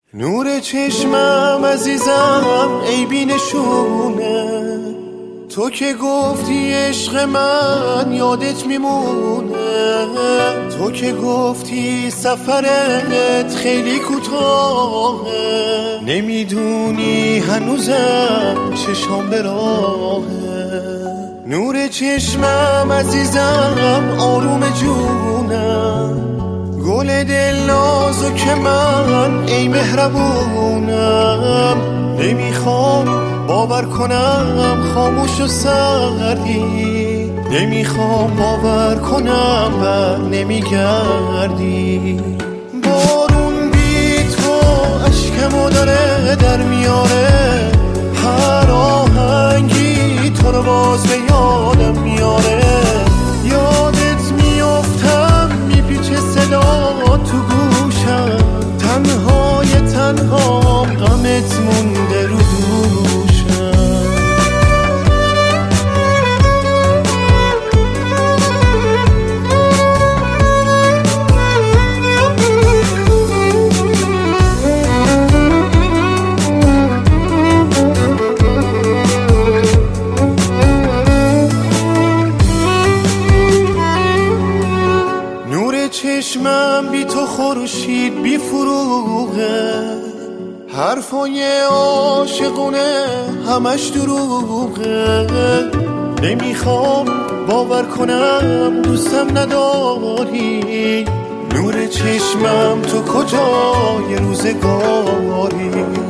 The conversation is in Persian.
نور چشمم عزیزم عیبی نشونه، تو که گفتی عشق من یادت میمونه، تو که گفتی سفرت خیلی کوتاهه، نمیدونی هنوزم چشام به راهه. نور چشمم عزیزم آروم جونم، گل دل نازو که من ای مهربونم، نمیخوام باور کنم خاموش و سردی، نمیخوام باور کنم بر نمیگردی. بارون بی تو اشکمو داره در میاره، هر آهنگی تو رو باز به یادم میاره، یادت میافتم میپیچه صدا تو گوشم، تنهای تنها غمت مونده رو دوشم. چشمم بی تو خورشید بی فروغه، حرفای عاشقونه همش دروغه، نمیخوام باور کنم دوستم نداری، نور چشمم تو کجای روزگاری.